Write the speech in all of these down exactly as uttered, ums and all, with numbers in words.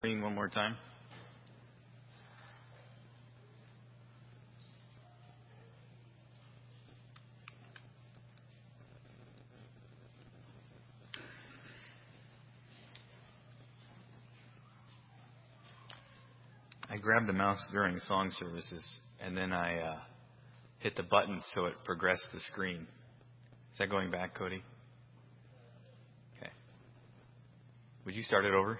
One more time. I grabbed the mouse during song services, and then I uh, hit the button so it progressed the screen. Is that going back, Cody? Okay. Would you start it over?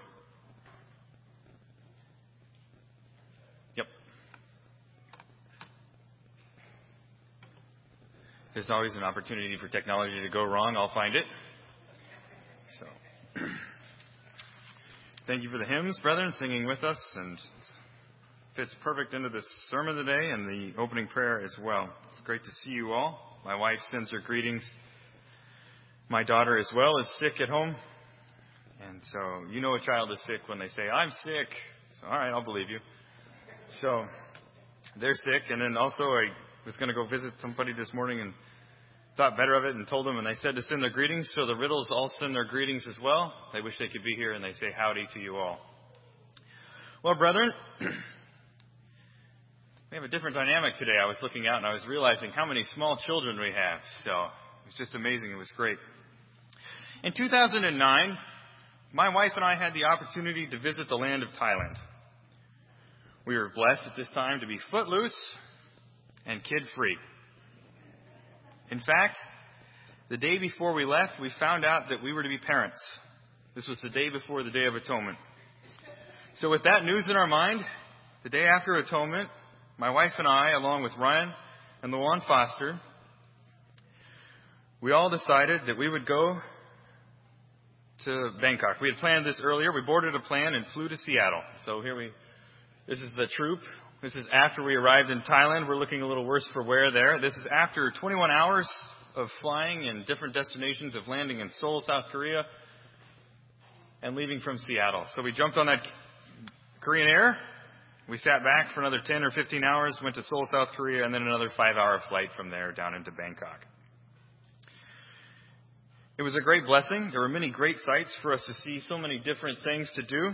Yep. There's always an opportunity for technology to go wrong. I'll find it. So, thank you for the hymns, brethren, singing with us, and fits perfect into this sermon today and the opening prayer as well. It's great to see you all. My wife sends her greetings. My daughter as well is sick at home. And so you know a child is sick when they say, I'm sick. So, all right, I'll believe you. So they're sick. And then also I was going to go visit somebody this morning and thought better of it and told them, and they said to send their greetings. So the Riddles all send their greetings as well. They wish they could be here, and they say howdy to you all. Well, brethren, we have a different dynamic today. I was looking out and I was realizing how many small children we have. So it was just amazing. It was great. In two thousand nine, my wife and I had the opportunity to visit the land of Thailand. We were blessed at this time to be footloose and kid-free. In fact, the day before we left, we found out that we were to be parents. This was the day before the Day of Atonement. So with that news in our mind, the day after Atonement, my wife and I, along with Ryan and Luan Foster, we all decided that we would go to Bangkok. We had planned this earlier. We boarded a plane and flew to Seattle. So here we, this is the troop. This is after we arrived in Thailand. We're looking a little worse for wear there. This is after twenty-one hours of flying in different destinations, of landing in Seoul, South Korea, and leaving from Seattle. So we jumped on that Korean Air. We sat back for another ten or fifteen hours, went to Seoul, South Korea, and then another five-hour flight from there down into Bangkok. It was a great blessing. There were many great sights for us to see, so many different things to do.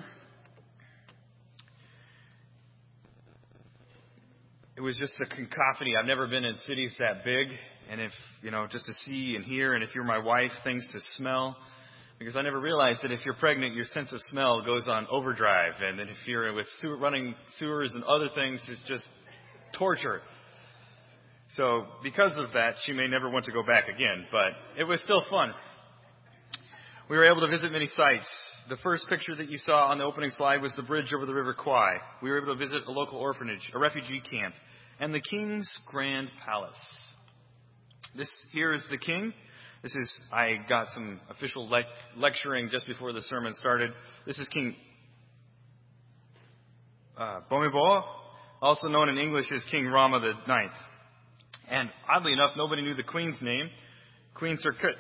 It was just a cacophony. I've never been in cities that big, and if, you know, just to see and hear, and if you're my wife, things to smell. Because I never realized that if you're pregnant, your sense of smell goes on overdrive. And then if you're with sewer, running sewers and other things, it's just torture. So because of that, she may never want to go back again. But it was still fun. We were able to visit many sites. The first picture that you saw on the opening slide was the bridge over the River Kwai. We were able to visit a local orphanage, a refugee camp, and the King's Grand Palace. This here is the King. This is, I got some official le- lecturing just before the sermon started. This is King uh, Bhumibol, also known in English as King Rama the Ninth. And oddly enough, nobody knew the Queen's name, Queen Sirkut.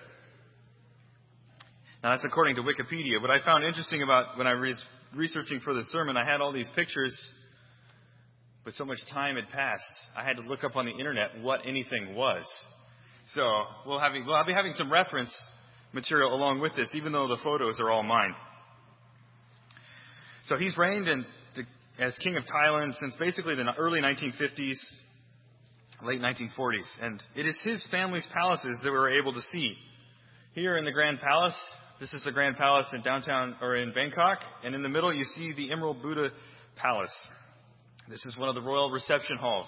Now that's according to Wikipedia. What I found interesting about when I was researching for the sermon, I had all these pictures, but so much time had passed, I had to look up on the internet what anything was. So we'll, have, we'll I'll be having some reference material along with this, even though the photos are all mine. So he's reigned in the, as King of Thailand since basically the early nineteen fifties, late nineteen forties. And it is his family's palaces that we were able to see. Here in the Grand Palace, this is the Grand Palace in downtown, or in Bangkok. And in the middle, you see the Emerald Buddha Palace. This is one of the royal reception halls.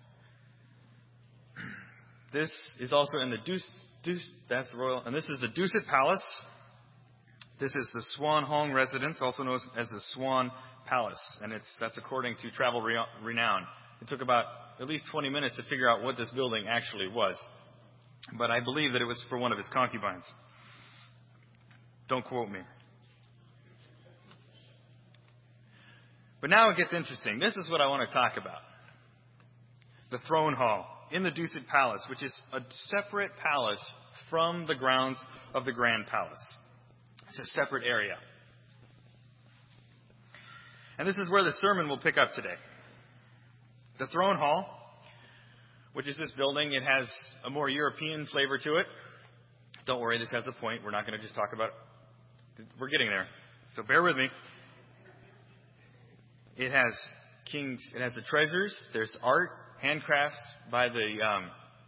This is also in the Dusit, Dusit, that's the royal, and this is the Dusit Palace. This is the Swan Hong residence, also known as the Swan Palace, and it's that's according to Travel Renown. It took about at least twenty minutes to figure out what this building actually was, but I believe that it was for one of his concubines. Don't quote me. But now it gets interesting. This is what I want to talk about. The throne hall in the Dusit Palace, which is a separate palace from the grounds of the Grand Palace. It's a separate area. And this is where the sermon will pick up today. The throne hall, which is this building, it has a more European flavor to it. Don't worry, this has a point. We're not going to just talk about it. We're getting there. So bear with me. It has kings. It has the treasures. There's art, handcrafts by the um,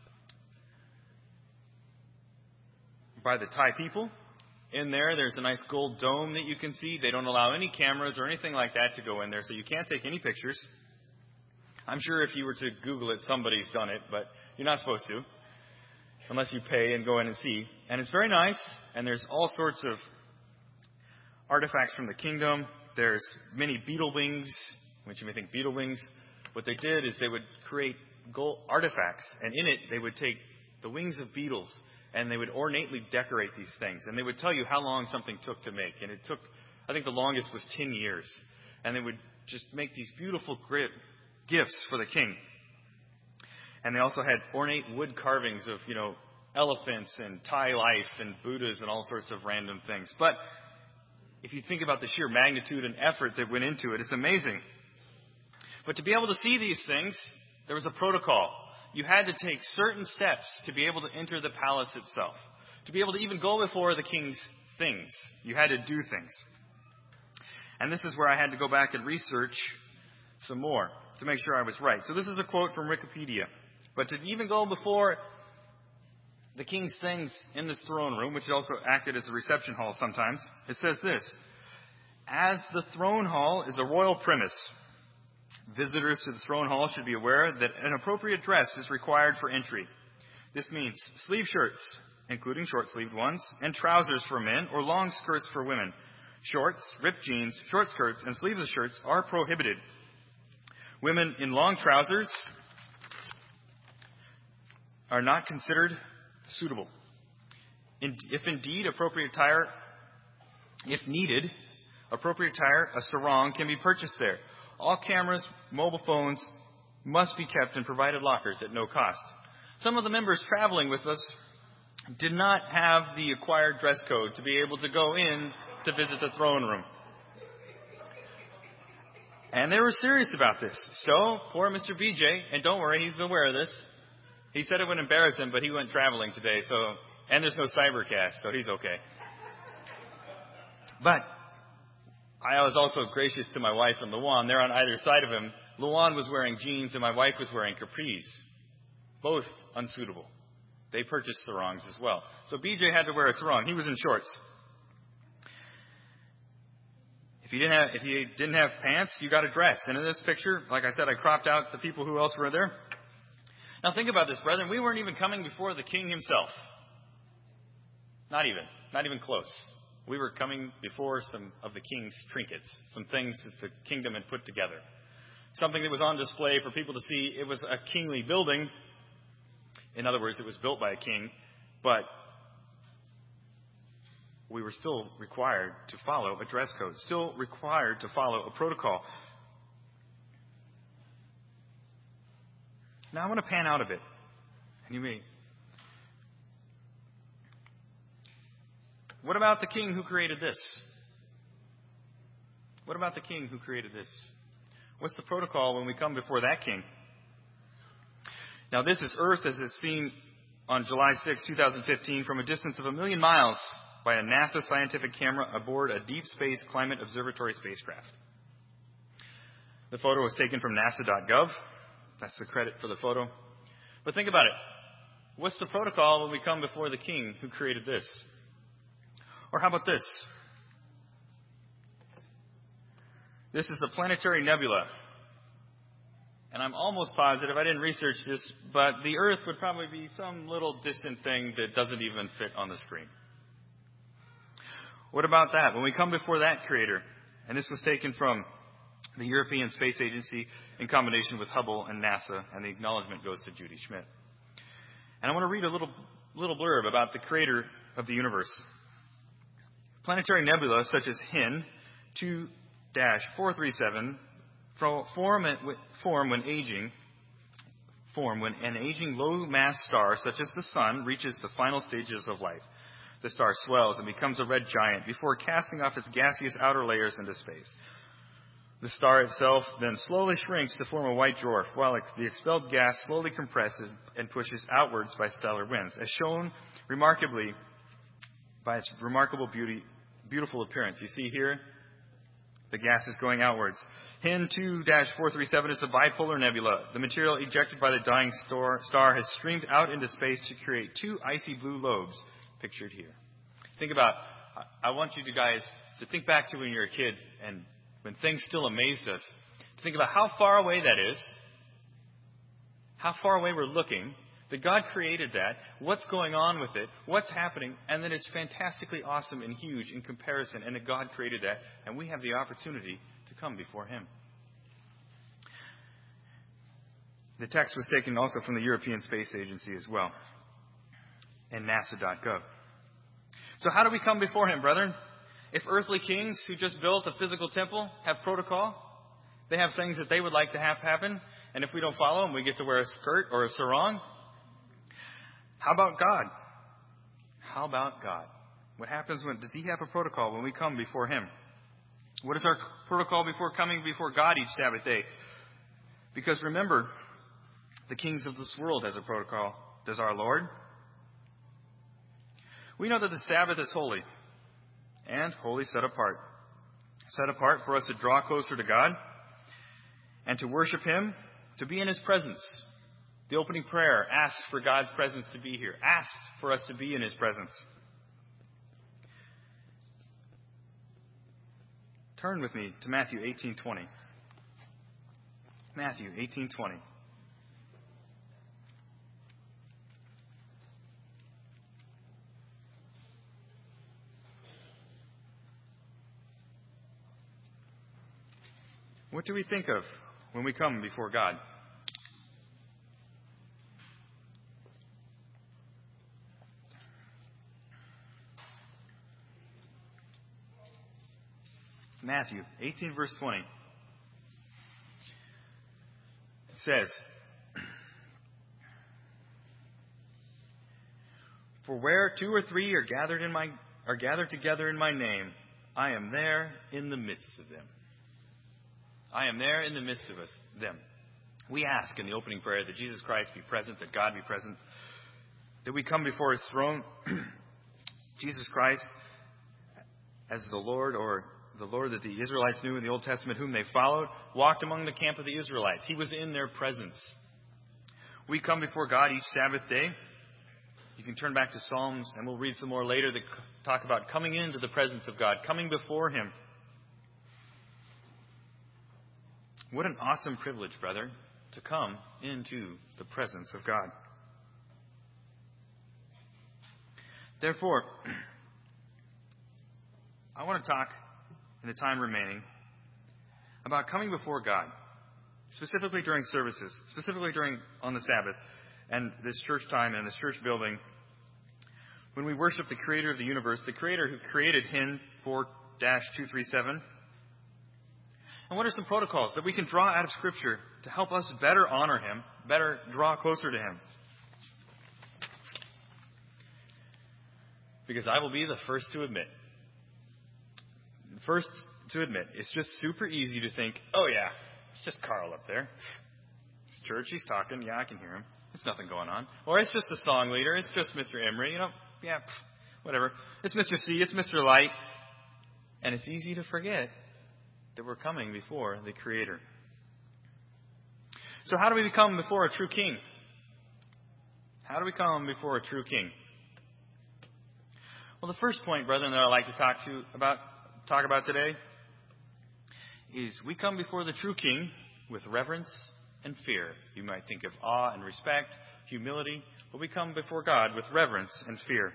by the Thai people. In there, there's a nice gold dome that you can see. They don't allow any cameras or anything like that to go in there, so you can't take any pictures. I'm sure if you were to Google it, somebody's done it, but you're not supposed to, unless you pay and go in and see. And it's very nice, and there's all sorts of artifacts from the kingdom. There's many beetle wings, which you may think beetle wings. What they did is they would create gold artifacts, and in it they would take the wings of beetles, and they would ornately decorate these things. And they would tell you how long something took to make. And it took, I think the longest was ten years. And they would just make these beautiful gifts for the king. And they also had ornate wood carvings of, you know, elephants and Thai life and Buddhas and all sorts of random things. But if you think about the sheer magnitude and effort that went into it, it's amazing. But to be able to see these things, there was a protocol. You had to take certain steps to be able to enter the palace itself. To be able to even go before the king's things. You had to do things. And this is where I had to go back and research some more to make sure I was right. So this is a quote from Wikipedia. But to even go before the king's things in this throne room, which also acted as a reception hall sometimes, it says this: as the throne hall is a royal premise, visitors to the throne hall should be aware that an appropriate dress is required for entry. This means sleeve shirts, including short-sleeved ones, and trousers for men or long skirts for women. Shorts, ripped jeans, short skirts, and sleeveless shirts are prohibited. Women in long trousers are not considered suitable. In, if indeed appropriate attire, if needed, appropriate attire, a sarong, can be purchased there. All cameras, mobile phones must be kept in provided lockers at no cost. Some of the members traveling with us did not have the acquired dress code to be able to go in to visit the throne room. And they were serious about this. So, poor Mister B J, and don't worry, he's aware of this. He said it wouldn't embarrass him, but he went traveling today, so, and there's no cybercast, so he's okay. But I was also gracious to my wife and Luan. They're on either side of him. Luan was wearing jeans and my wife was wearing capris. Both unsuitable. They purchased sarongs as well. So B J had to wear a sarong. He was in shorts. If you didn't have, if you didn't have pants, you got a dress. And in this picture, like I said, I cropped out the people who else were there. Now think about this, brethren. We weren't even coming before the king himself. Not even. Not even close. We were coming before some of the king's trinkets, some things that the kingdom had put together. Something that was on display for people to see. It was a kingly building. In other words, it was built by a king, but we were still required to follow a dress code, still required to follow a protocol. Now I want to pan out a bit. And you may. What about the king who created this? What about the king who created this? What's the protocol when we come before that king? Now this is Earth as it's seen on July sixth, twenty fifteen from a distance of a million miles by a NASA scientific camera aboard a Deep Space Climate Observatory spacecraft. The photo was taken from nasa dot gov. That's the credit for the photo. But think about it. What's the protocol when we come before the king who created this? Or how about this? This is the planetary nebula. And I'm almost positive, I didn't research this, but the Earth would probably be some little distant thing that doesn't even fit on the screen. What about that? When we come before that creator, and this was taken from the European Space Agency in combination with Hubble and NASA, and the acknowledgement goes to Judy Schmidt. And I want to read a little, little blurb about the creator of the universe. Planetary nebula such as H I N two dash four three seven form, form when aging form when an aging low-mass star such as the Sun reaches the final stages of life. The star swells and becomes a red giant before casting off its gaseous outer layers into space. The star itself then slowly shrinks to form a white dwarf, while the expelled gas slowly compresses and pushes outwards by stellar winds, as shown remarkably by its remarkable beauty, beautiful appearance. You see here, The gas is going outwards. H N two dash four three seven is a bipolar nebula. The material ejected by the dying star, star has streamed out into space to create two icy blue lobes, pictured here. Think about, I want you to guys to think back to when you were a kid and when things still amazed us. To think about how far away that is, how far away we're looking, that God created that, what's going on with it, what's happening, and then it's fantastically awesome and huge in comparison, and that God created that, and we have the opportunity to come before Him. The text was taken also from the European Space Agency as well, and NASA dot gov. So how do we come before Him, brethren? If earthly kings who just built a physical temple have protocol, they have things that they would like to have happen, and if we don't follow them, we get to wear a skirt or a sarong. How about God? How about God? What happens when, does He have a protocol when we come before Him? What is our protocol before coming before God each Sabbath day? Because remember, the kings of this world has a protocol. Does our Lord? We know that the Sabbath is holy, and wholly set apart. Set apart for us to draw closer to God, and to worship Him, to be in His presence. The opening prayer asks for God's presence to be here. Asks for us to be in His presence. Turn with me to Matthew eighteen twenty. Matthew eighteen twenty. What do we think of when we come before God? Matthew eighteen, verse twenty. It says, "For where two or three are gathered in my are gathered together in my name, I am there in the midst of them." I am there in the midst of us, them. We ask in the opening prayer that Jesus Christ be present, that God be present, that we come before His throne. Jesus Christ as the Lord, or the Lord that the Israelites knew in the Old Testament, whom they followed, walked among the camp of the Israelites. He was in their presence. We come before God each Sabbath day. You can turn back to Psalms, and we'll read some more later that talk about coming into the presence of God, coming before Him. What an awesome privilege, brother, to come into the presence of God. Therefore, I want to talk in the time remaining about coming before God, specifically during services, specifically during on the Sabbath and this church time and this church building, when we worship the Creator of the universe, the Creator who created H N four dash two three seven. And what are some protocols that we can draw out of Scripture to help us better honor Him, better draw closer to Him? Because I will be the first to admit, first to admit, it's just super easy to think, oh yeah, it's just Carl up there. It's church, he's talking, yeah, I can hear him. There's nothing going on. Or it's just the song leader, it's just Mister Emery, you know, yeah, pff, whatever. It's Mister C, it's Mister Light. And it's easy to forget that we're coming before the Creator. So how do we come before a true king? How do we come before a true king? Well, the first point, brethren, that I'd like to talk to about talk about today is we come before the true king with reverence and fear. You might think of awe and respect, humility, but we come before God with reverence and fear.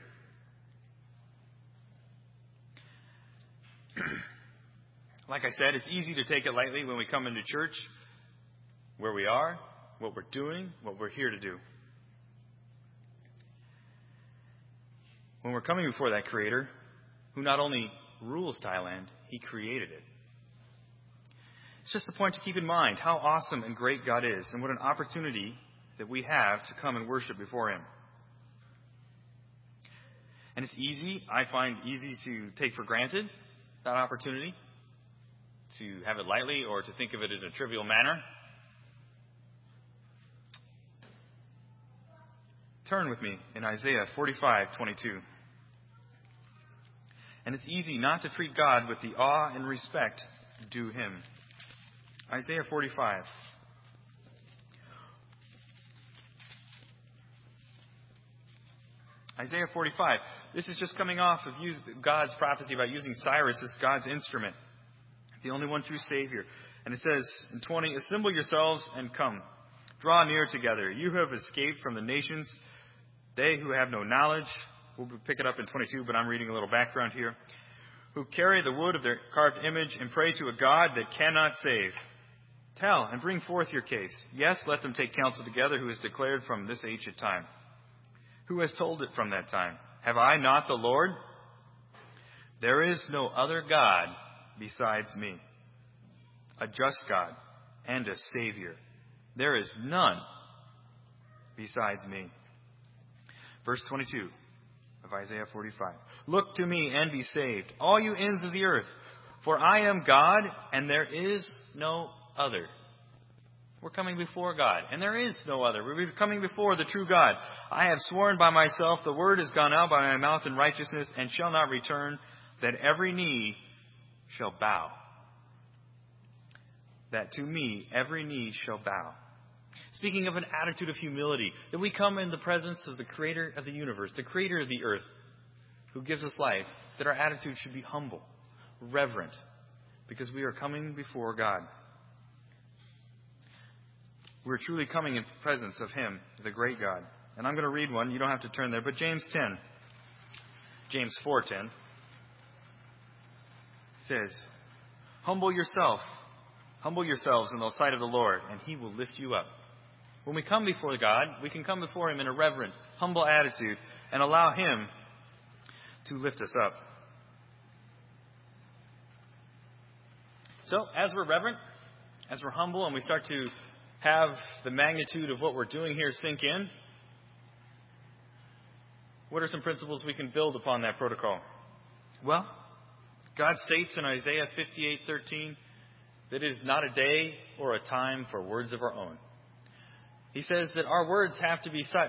Like I said, it's easy to take it lightly when we come into church, where we are, what we're doing, what we're here to do. When we're coming before that Creator, who not only rules Thailand, He created it. It's just a point to keep in mind how awesome and great God is, and what an opportunity that we have to come and worship before Him. And it's easy, I find easy to take for granted that opportunity, to have it lightly or to think of it in a trivial manner. Turn with me in Isaiah forty-five twenty-two. And it's easy not to treat God with the awe and respect due him. Isaiah forty-five. Isaiah forty-five. This is just coming off of God's prophecy about using Cyrus as God's instrument, the only one true Savior. And it says in twenty, assemble yourselves and come. Draw near together. You who have escaped from the nations, they who have no knowledge. We'll pick it up in twenty-two, but I'm reading a little background here. Who carry the wood of their carved image and pray to a God that cannot save. Tell and bring forth your case. Yes, let them take counsel together who has declared from this ancient time. Who has told it from that time? Have I not the Lord? There is no other God besides me, a just God and a Savior. There is none besides me. Verse twenty-two of Isaiah forty-five. Look to me and be saved, all you ends of the earth, for I am God and there is no other. We're coming before God, and there is no other. We're coming before the true God. I have sworn by myself, the word has gone out by my mouth in righteousness, and shall not return, that every knee shall bow. That to me every knee shall bow. Speaking of an attitude of humility, that we come in the presence of the Creator of the universe, the Creator of the earth, who gives us life, that our attitude should be humble, reverent, because we are coming before God. We're truly coming in presence of Him, the great God. And I'm going to read one. You don't have to turn there. But James ten, James four ten says, Humble yourself, humble yourselves in the sight of the Lord, and He will lift you up. When we come before God, we can come before Him in a reverent, humble attitude and allow Him to lift us up. So, as we're reverent, as we're humble, and we start to have the magnitude of what we're doing here sink in, what are some principles we can build upon that protocol? Well, God states in Isaiah fifty-eight thirteen that it is not a day or a time for words of our own. He says that our words have to be such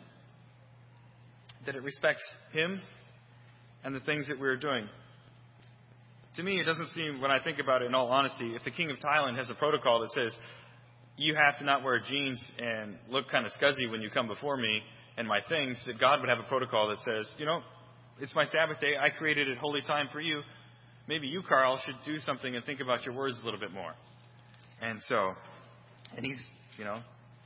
that it respects Him and the things that we're doing. To me, it doesn't seem, when I think about it in all honesty, if the King of Thailand has a protocol that says, you have to not wear jeans and look kind of scuzzy when you come before me and my things, that God would have a protocol that says, you know, it's my Sabbath day. I created it holy time for you. Maybe you, Carl, should do something and think about your words a little bit more. And so, and he's, you know,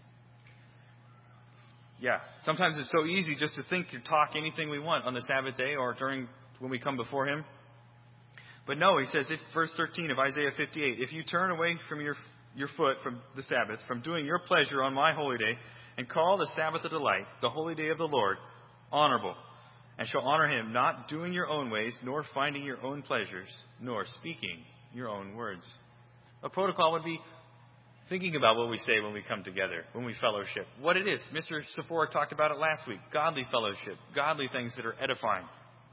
yeah, sometimes it's so easy just to think to talk anything we want on the Sabbath day or during when we come before Him. But no, he says, it, verse thirteen of Isaiah fifty-eight, if you turn away from your your foot from the Sabbath, from doing your pleasure on my holy day, and call the Sabbath a delight, the holy day of the Lord, honorable, and shall honor Him, not doing your own ways, nor finding your own pleasures, nor speaking your own words. A protocol would be thinking about what we say when we come together, when we fellowship. What it is. Mister Sephora talked about it last week. Godly fellowship. Godly things that are edifying.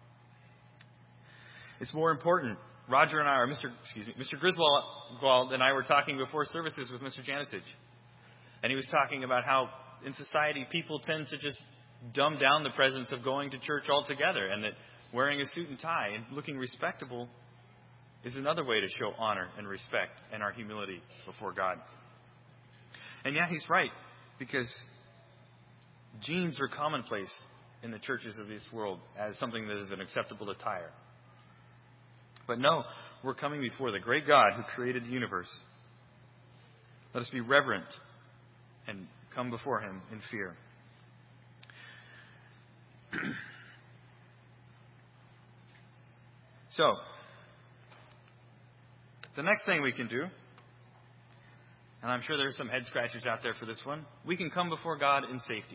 It's more important. Roger and I, or Mister excuse me, Mister Griswold and I were talking before services with Mister Janisich. And he was talking about how in society people tend to just dumb down the presence of going to church altogether, and that wearing a suit and tie and looking respectable is another way to show honor and respect and our humility before God. And yeah, he's right, because jeans are commonplace in the churches of this world as something that is an acceptable attire. But no, we're coming before the great God who created the universe. Let us be reverent and come before Him in fear. So, the next thing we can do, and I'm sure there's some head scratchers out there for this one, we can come before God in safety.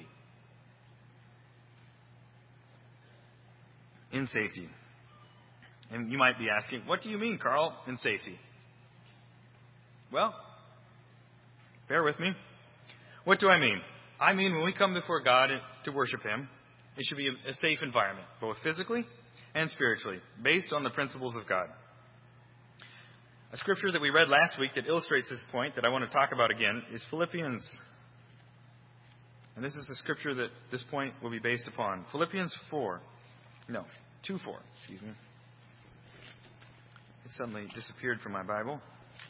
In safety. And you might be asking, what do you mean, Carl, in safety? Well, bear with me. What do I mean? I mean, when we come before God to worship Him, it should be a safe environment, both physically and spiritually, based on the principles of God. A scripture that we read last week that illustrates this point that I want to talk about again is Philippians. And this is the scripture that this point will be based upon. Philippians four. No, two four, excuse me. It suddenly disappeared from my Bible.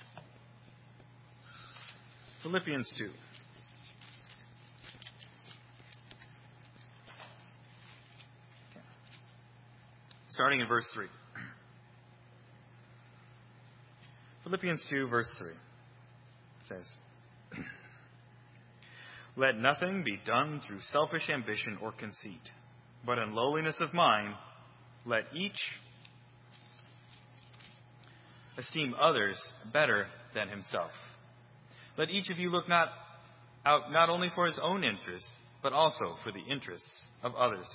Philippians two. Starting in verse three. Philippians two, verse three. It says, "Let nothing be done through selfish ambition or conceit, but in lowliness of mind, let each esteem others better than himself. Let each of you look not out not only for his own interests, but also for the interests of others."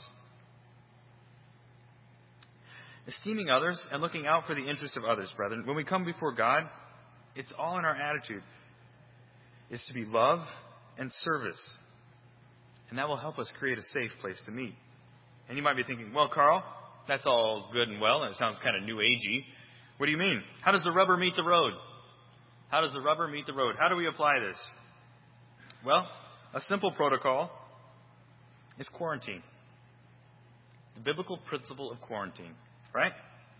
Esteeming others and looking out for the interests of others, brethren, when we come before God, it's all in our attitude. It's to be love and service. And that will help us create a safe place to meet. And you might be thinking, well, Carl, that's all good and well, and it sounds kind of new agey. What do you mean? How does the rubber meet the road? How does the rubber meet the road? How do we apply this? Well, a simple protocol is quarantine. The biblical principle of quarantine, right?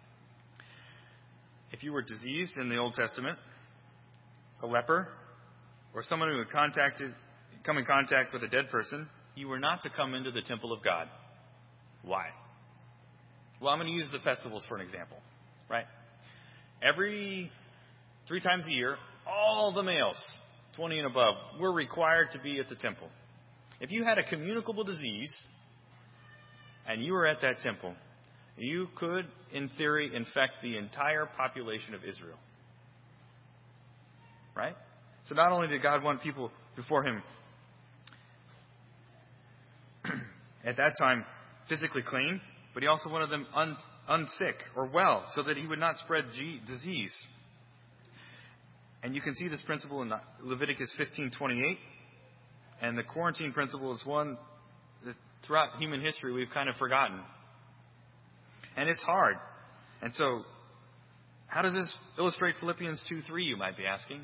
If you were diseased in the Old Testament, a leper, or someone who had contacted, come in contact with a dead person, you were not to come into the temple of God. Why? Well, I'm going to use the festivals for an example, right? Every three times a year, all the males, twenty and above, were required to be at the temple. If you had a communicable disease and you were at that temple, you could, in theory, infect the entire population of Israel. Right? So not only did God want people before him at that time physically clean, but he also wanted them un- unsick or well so that he would not spread G- disease. And you can see this principle in Leviticus fifteen twenty-eight. And the quarantine principle is one that throughout human history we've kind of forgotten. And it's hard. And so, how does this illustrate Philippians two three, you might be asking?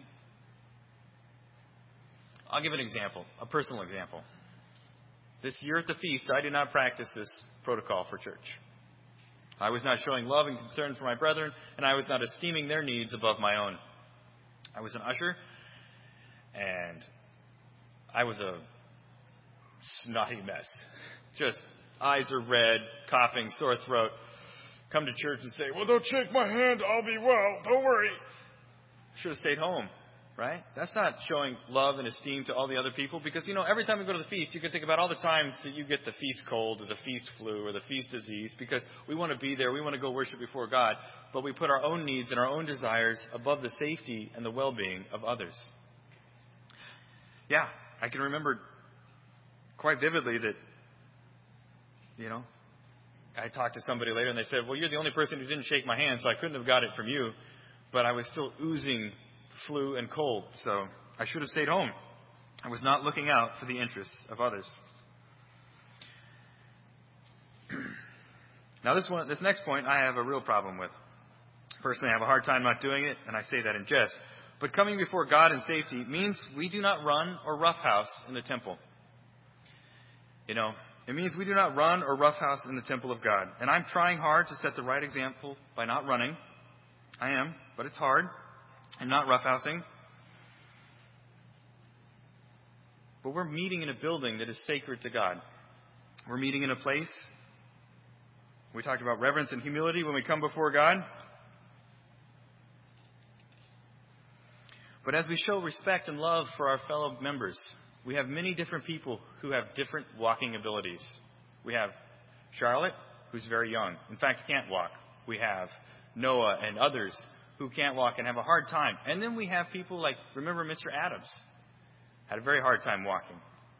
I'll give an example, a personal example. This year at the feast, I did not practice this protocol for church. I was not showing love and concern for my brethren, and I was not esteeming their needs above my own. I was an usher, and I was a snotty mess. Just eyes are red, coughing, sore throat. Come to church and say, well, don't shake my hand, I'll be well, don't worry. Should have stayed home, right? That's not showing love and esteem to all the other people, because, you know, every time we go to the feast, you can think about all the times that you get the feast cold or the feast flu or the feast disease, because we want to be there, we want to go worship before God, but we put our own needs and our own desires above the safety and the well-being of others. Yeah, I can remember quite vividly that, you know, I talked to somebody later and they said, well, you're the only person who didn't shake my hand, so I couldn't have got it from you. But I was still oozing flu and cold, so I should have stayed home. I was not looking out for the interests of others. Now, this one, this next point I have a real problem with. Personally, I have a hard time not doing it, and I say that in jest. But coming before God in safety means we do not run or roughhouse in the temple. You know, it means we do not run or roughhouse in the temple of God. And I'm trying hard to set the right example by not running. I am, but it's hard. I'm not roughhousing. But we're meeting in a building that is sacred to God. We're meeting in a place. We talked about reverence and humility when we come before God. But as we show respect and love for our fellow members, we have many different people who have different walking abilities. We have Charlotte, who's very young. In fact, can't walk. We have Noah and others who can't walk and have a hard time. And then we have people like, remember Mister Adams, had a very hard time walking.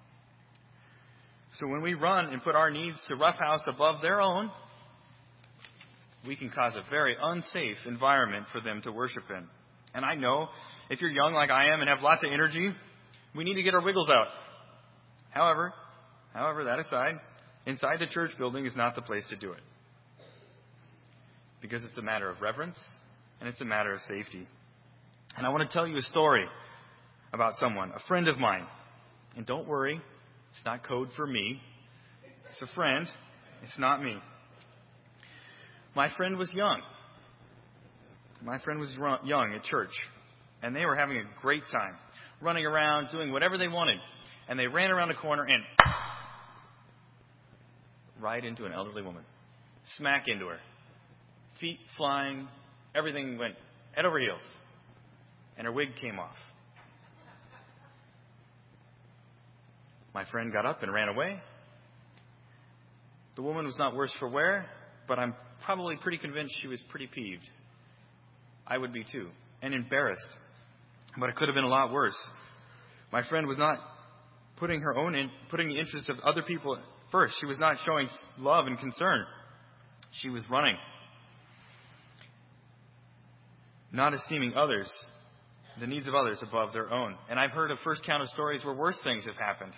So when we run and put our needs to roughhouse above their own, we can cause a very unsafe environment for them to worship in. And I know if you're young like I am and have lots of energy, we need to get our wiggles out. However, however, that aside, inside the church building is not the place to do it. Because it's a matter of reverence and it's a matter of safety. And I want to tell you a story about someone, a friend of mine. And don't worry, it's not code for me. It's a friend. It's not me. My friend was young. My friend was young at church, and they were having a great time, running around, doing whatever they wanted. And they ran around a corner and right into an elderly woman. Smack into her. Feet flying. Everything went head over heels. And her wig came off. My friend got up and ran away. The woman was not worse for wear, but I'm probably pretty convinced she was pretty peeved. I would be too. And embarrassed. But it could have been a lot worse. My friend was not putting her own in, putting the interests of other people first. She was not showing love and concern. She was running. Not esteeming others, the needs of others above their own. And I've heard of first counter stories where worse things have happened.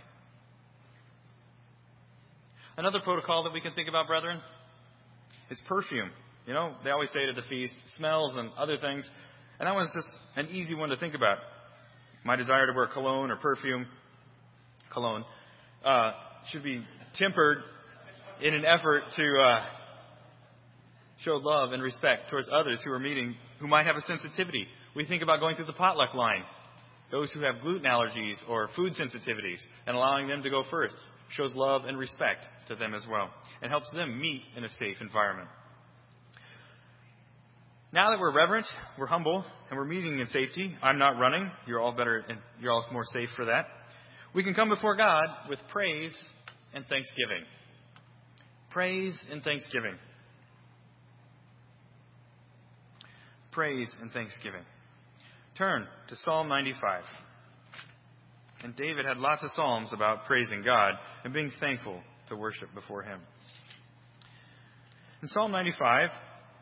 Another protocol that we can think about, brethren, is perfume. You know, they always say it at the feast, smells and other things. And that one's just an easy one to think about. My desire to wear cologne or perfume, cologne, uh, should be tempered in an effort to uh, show love and respect towards others who are meeting, who might have a sensitivity. We think about going through the potluck line. Those who have gluten allergies or food sensitivities, and allowing them to go first shows love and respect to them as well, and helps them meet in a safe environment. Now that we're reverent, we're humble, and we're meeting in safety, I'm not running. You're all better, and you're all more safe for that. We can come before God with praise and thanksgiving. Praise and thanksgiving. Praise and thanksgiving. Turn to Psalm ninety-five. And David had lots of psalms about praising God and being thankful to worship before Him. In Psalm ninety-five,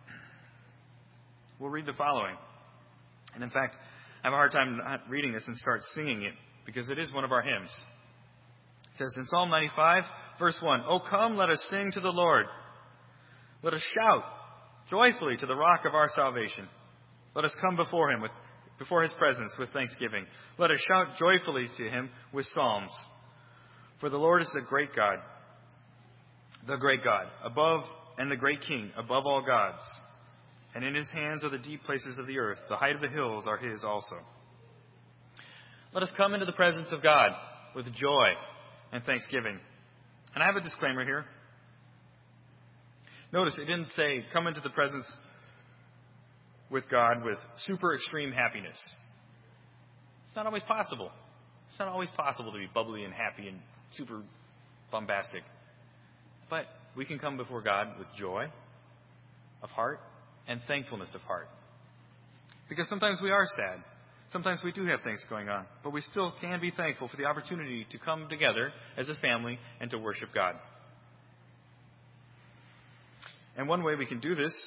we'll read the following. And in fact, I have a hard time not reading this and start singing it because it is one of our hymns. It says in Psalm ninety-five, verse one, "O come, let us sing to the Lord. Let us shout joyfully to the rock of our salvation. Let us come before Him with before His presence with thanksgiving. Let us shout joyfully to Him with psalms. For the Lord is the great God, the great God, above and the great King, above all gods. And in His hands are the deep places of the earth. The height of the hills are His also." Let us come into the presence of God with joy and thanksgiving. And I have a disclaimer here. Notice it didn't say come into the presence with God with super extreme happiness. It's not always possible. It's not always possible to be bubbly and happy and super bombastic. But we can come before God with joy of heart and thankfulness of heart. Because sometimes we are sad. Sometimes we do have things going on. But we still can be thankful for the opportunity to come together as a family and to worship God. And one way we can do this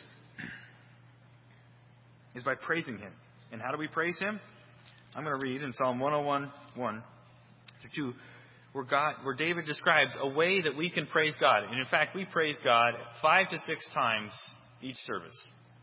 is by praising Him. And how do we praise Him? I'm going to read in Psalm one oh one, one to two, where God, where David describes a way that we can praise God. And in fact, we praise God five to six times each service.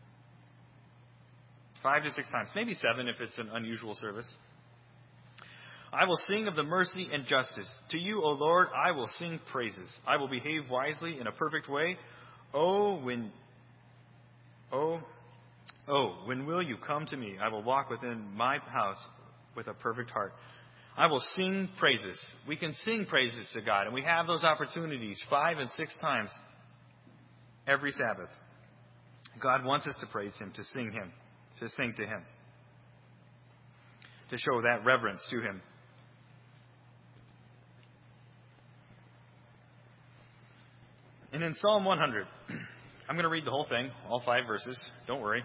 Five to six times. Maybe seven if it's an unusual service. "I will sing of the mercy and justice. To you, O Lord, I will sing praises. I will behave wisely in a perfect way. Oh, when... Oh... Oh, when will you come to me? I will walk within my house with a perfect heart. I will sing praises." We can sing praises to God, and we have those opportunities five and six times every Sabbath. God wants us to praise Him, to sing Him, to sing to Him, to show that reverence to Him. And in Psalm one hundred, I'm going to read the whole thing, all five verses. Don't worry.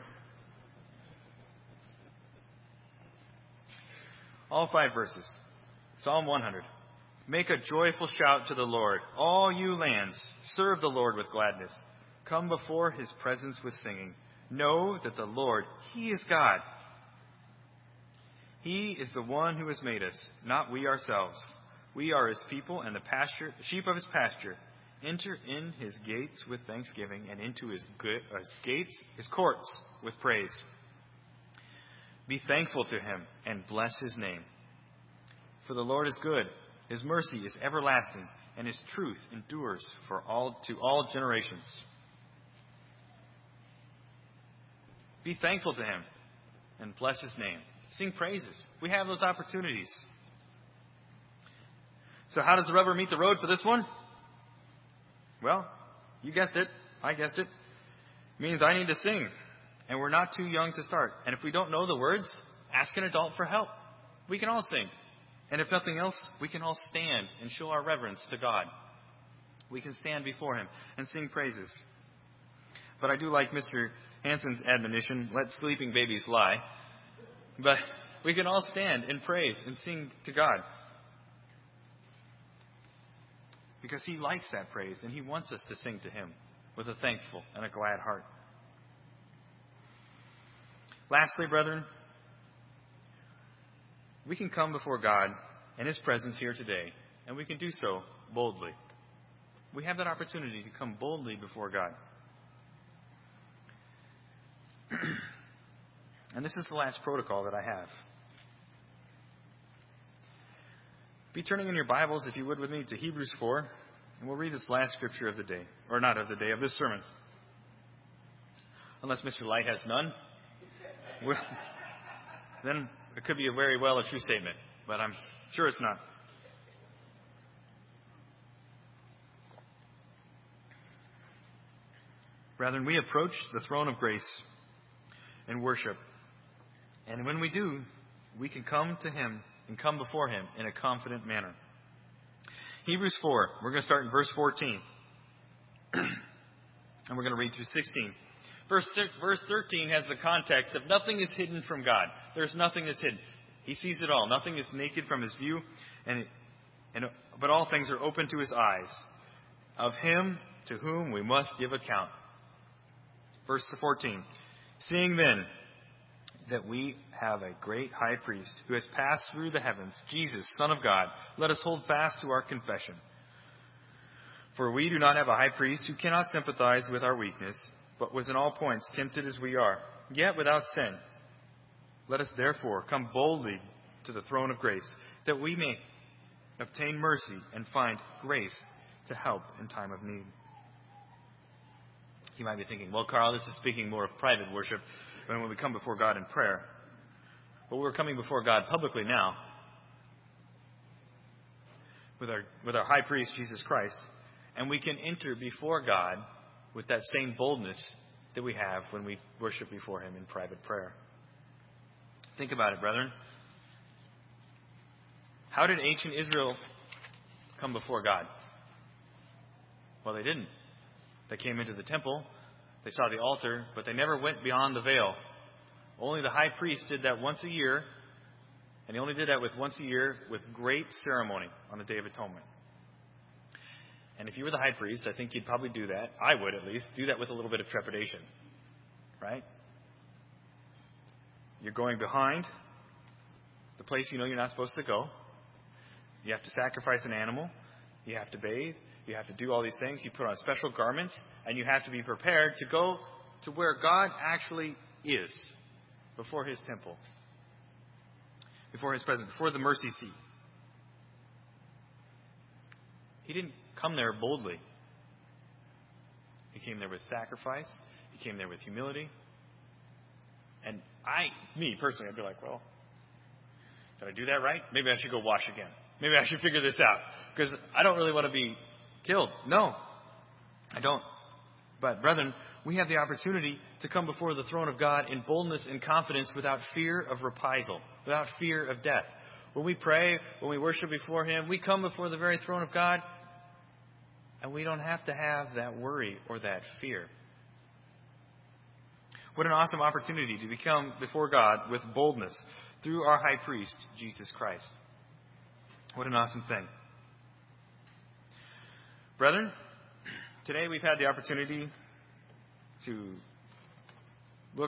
All five verses. Psalm one hundred. "Make a joyful shout to the Lord. All you lands, serve the Lord with gladness. Come before His presence with singing. Know that the Lord, He is God. He is the one who has made us, not we ourselves. We are His people and the pasture, sheep of His pasture. Enter in His gates with thanksgiving and into His, good, uh, his gates, His courts with praise. Be thankful to Him and bless His name. For the Lord is good. His mercy is everlasting, and His truth endures for all to all generations." Be thankful to Him and bless His name. Sing praises. We have those opportunities. So how does the rubber meet the road for this one? Well, you guessed it. I guessed it. It means I need to sing. And we're not too young to start. And if we don't know the words, ask an adult for help. We can all sing. And if nothing else, we can all stand and show our reverence to God. We can stand before Him and sing praises. But I do like Mister Hansen's admonition, let sleeping babies lie. But we can all stand and praise and sing to God. Because He likes that praise and He wants us to sing to Him with a thankful and a glad heart. Lastly, brethren, we can come before God and His presence here today, and we can do so boldly. We have that opportunity to come boldly before God. And this is the last protocol that I have. Be turning in your Bibles, if you would, with me to Hebrews four, and we'll read this last scripture of the day, or not of the day, of this sermon. Unless Mister Light has none, well, then it could be a very well a true statement, but I'm sure it's not. Brethren, we approach the throne of grace in worship. And when we do, we can come to Him and come before Him in a confident manner. Hebrews four, we're going to start in verse fourteen. And we're going to read through sixteen. Verse, verse thirteen has the context of nothing is hidden from God. There's nothing that's hidden. He sees it all. Nothing is naked from His view, and, and but all things are open to His eyes. Of Him to whom we must give account. Verse fourteen. Seeing then that we have a great high priest who has passed through the heavens, Jesus, Son of God, let us hold fast to our confession. For we do not have a high priest who cannot sympathize with our weakness, but was in all points tempted as we are, yet without sin. Let us therefore come boldly to the throne of grace, that we may obtain mercy and find grace to help in time of need. You might be thinking, well, Carl, this is speaking more of private worship when we come before God in prayer. But we're coming before God publicly now with our, with our high priest, Jesus Christ, and we can enter before God with that same boldness that we have when we worship before Him in private prayer. Think about it, brethren. How did ancient Israel come before God? Well, they didn't. They came into the temple, they saw the altar, but they never went beyond the veil. Only the high priest did that once a year, and he only did that with once a year with great ceremony on the Day of Atonement. And if you were the high priest, I think you'd probably do that. I would, at least, do that with a little bit of trepidation. Right? You're going behind the place you know you're not supposed to go. You have to sacrifice an animal. You have to bathe. You have to do all these things. You put on special garments, and you have to be prepared to go to where God actually is, before His temple, before His presence, before the mercy seat. He didn't come there boldly. He came there with sacrifice. He came there with humility. And I, me personally, I'd be like, well, did I do that right? Maybe I should go wash again. Maybe I should figure this out, because I don't really want to be killed. No, I don't. But brethren, we have the opportunity to come before the throne of God in boldness and confidence without fear of reprisal, without fear of death. When we pray, when we worship before Him, we come before the very throne of God, and we don't have to have that worry or that fear. What an awesome opportunity to become before God with boldness through our high priest, Jesus Christ. What an awesome thing. Brethren, today we've had the opportunity to look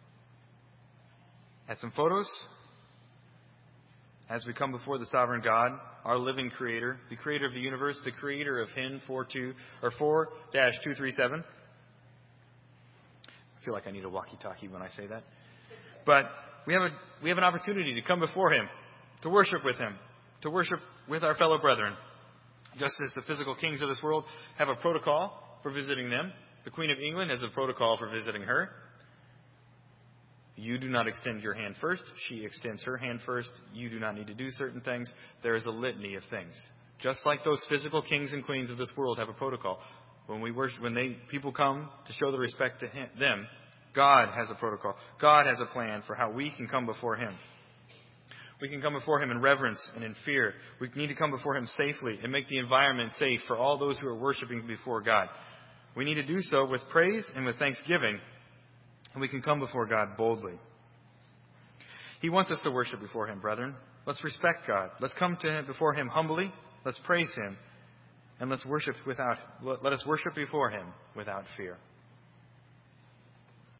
at some photos as we come before the sovereign God, our living Creator, the Creator of the universe, the Creator of H I N four two or four dash two three seven. I feel like I need a walkie-talkie when I say that. But we have a we have an opportunity to come before Him, to worship with Him, to worship with our fellow brethren. Just as the physical kings of this world have a protocol for visiting them, the Queen of England has a protocol for visiting her. You do not extend your hand first. She extends her hand first. You do not need to do certain things. There is a litany of things. Just like those physical kings and queens of this world have a protocol. When we worship, when they people come to show the respect to him, them, God has a protocol. God has a plan for how we can come before Him. We can come before Him in reverence and in fear. We need to come before Him safely and make the environment safe for all those who are worshiping before God. We need to do so with praise and with thanksgiving, and we can come before God boldly. He wants us to worship before Him, brethren. Let's respect God. Let's come to Him before Him humbly. Let's praise Him. And let's worship without, let us worship before Him without fear.